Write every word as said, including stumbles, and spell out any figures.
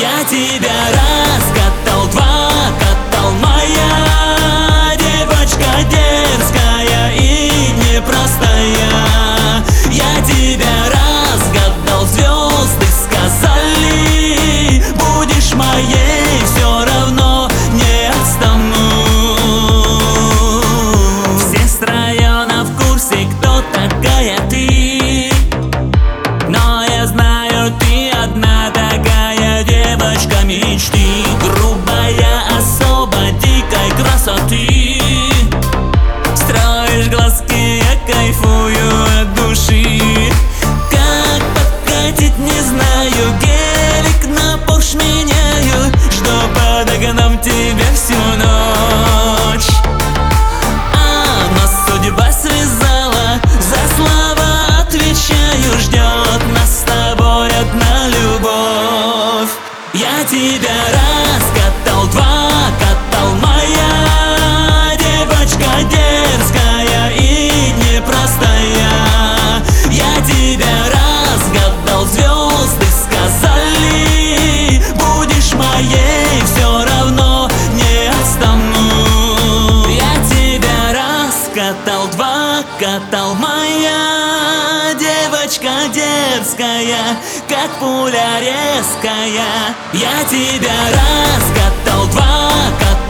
Я тебя раскатал, два катал, моя девочка дерзкая и непростая. Я тебя разгадал, звезды сказали, будешь моей, все равно не отстану. Все с района в курсе, кто такая ты, но я знаю, ты одна такая девочка мечты. Грубая особа дикой красоты, строишь глазки, я кайфую от души. Как подкатить, не знаю, гелик на Порш меняю, что подогнам тебя всю ночь. А нас судьба связала, за слова отвечаю, ждет нас с тобой одна любовь. Я тебя раскатал, два катал, моя девочка дерзкая и непростая. Я тебя разгадал, звезды сказали, будешь моей, все равно не отстану. Я тебя раскатал, два катал, моя девочка дерзкая, как пуля резкая. Я тебя раскатал, два катал,